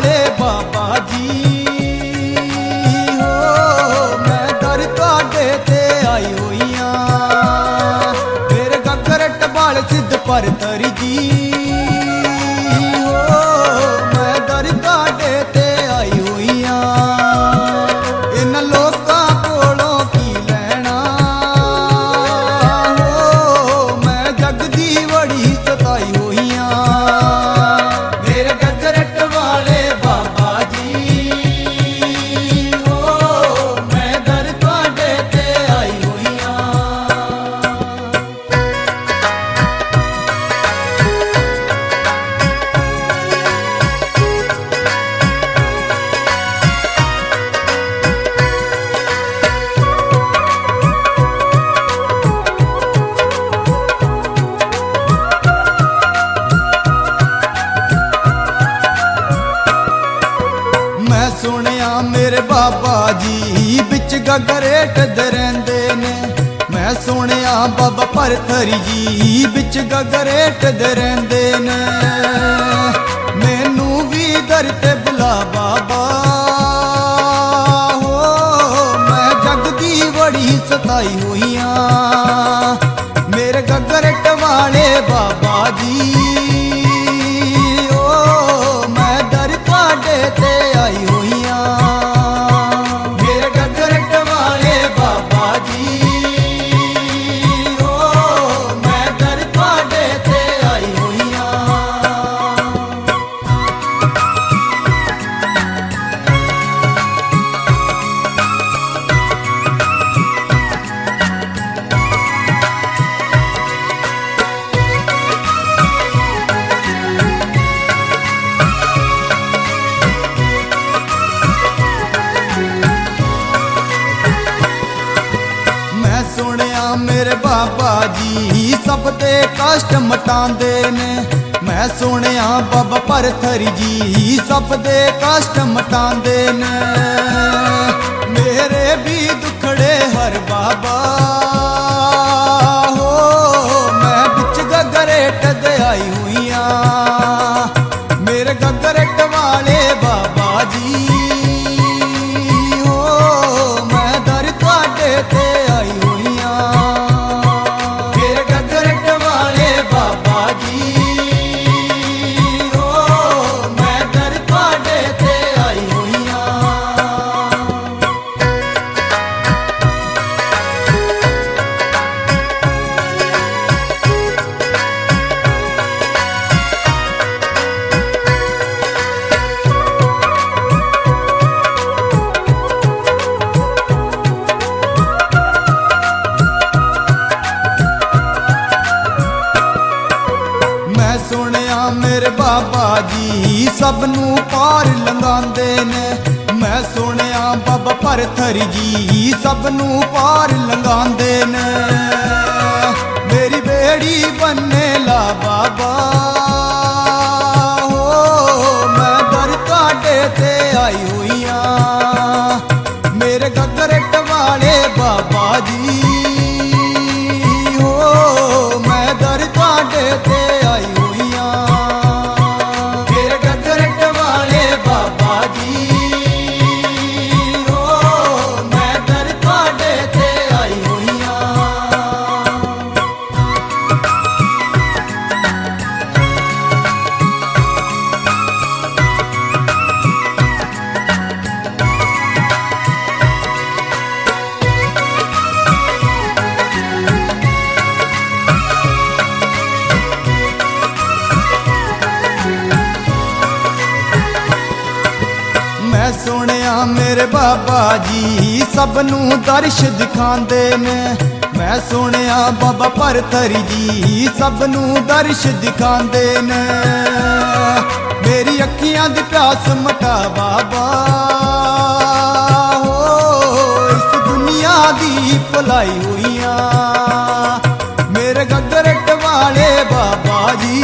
वाले बाबा जी हो, मैं दर तुहाडे ते आई हुई हां। मेरे गगर टबाल सिद्ध पर तरी जी हो, मैं दर तुहाडे ते आई हुई हां। इन्हां लोकां कोलों की लैणा हो, मैं जग दी बड़ी सताई हुई हां। मेरे गगरट वाले बाबा जी हो, मैं दर तुहाडे ते आई हुई हां। मैं सुनिया मेरे बाबा जी बिच गगरेट दरेंदे ने। मैं सुनिया बाबा परथरी जी बिच गगरेट दरेंदे ने। मैनू भी दर ते बुला बाबा हो, मैं जग दी बड़ी सताई हुई हां। मेरे गगरेट वाले बाबा जी हो, मैं दर तुहाडे ते आई हुई हां। मेरे गगरट वाले बाबा जी हो, मैं दर तुहाडे ते आई हुई हां। मैं सुनिया मेरे बाबा जी सब दे कष्ट मटांदे ने। मैं सुनिया बाबा परथरी जी सब दे कष्ट मटांदे ने। मेरे भी दुखड़े हर बाबा हो, मैं बिच गगरेट दे आई हुई हां। मेरे गगरेट वाले बाबा जी हो, मैं दर तुहाडे ते आई हुई हां। मेरे गगरेट वाले बाबा जी हो, मैं दर तुहाडे ते आई हुई हां। मैं सुनिया मेरे बाबा जी सबनू पार लंघांदे ने। मैं सुनिया बाबा परथरी जी सबनू पार लंघांदे ने। मेरी बेड़ी बनने ला बाबा हो, मैं दर तुहाडे ते आई हुई हां। मेरे गगरेट वाले बाबा जी हो, मैं दर तुहाडे ते आई हुई हां। मेरे गगरेट वाले बाबा जी हो, मैं दर तुहाडे ते आई हुई हां। मैं सुनिया मेरे बाबा जी सबनू दर्श दिखांदे ने। मैं सुनिया बाबा परथरी जी सबनू दर्श दिखांदे ने। मेरी अखियां दी प्यास मटा बाबा हो, इस दुनिया दी भुलाई हुई हां। मेरे गगरेट वाले बाबा जी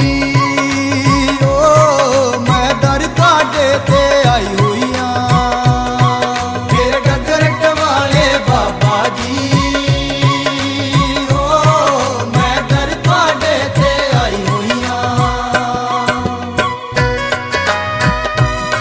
हो, मैं दर तुहाडे ते आई हुई हां। मेरे गगरेट वाले बाबा जी हो, मैं दर तुहाडे ते आई हुई हां।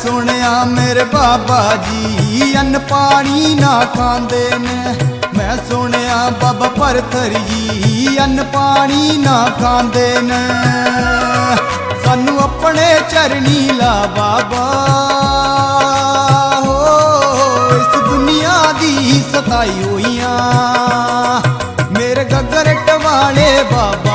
सुनिया मेरे बाबा जी अन्न पानी ना खांदे ने। मैं सुनिया बाबा भरथरी जी अन्न पानी ना खांदे ने। सानू अपने चरनी ला बाबा हो, इस दुनिया दी सताई हुईयां मेरे गगरट वाले बाबा।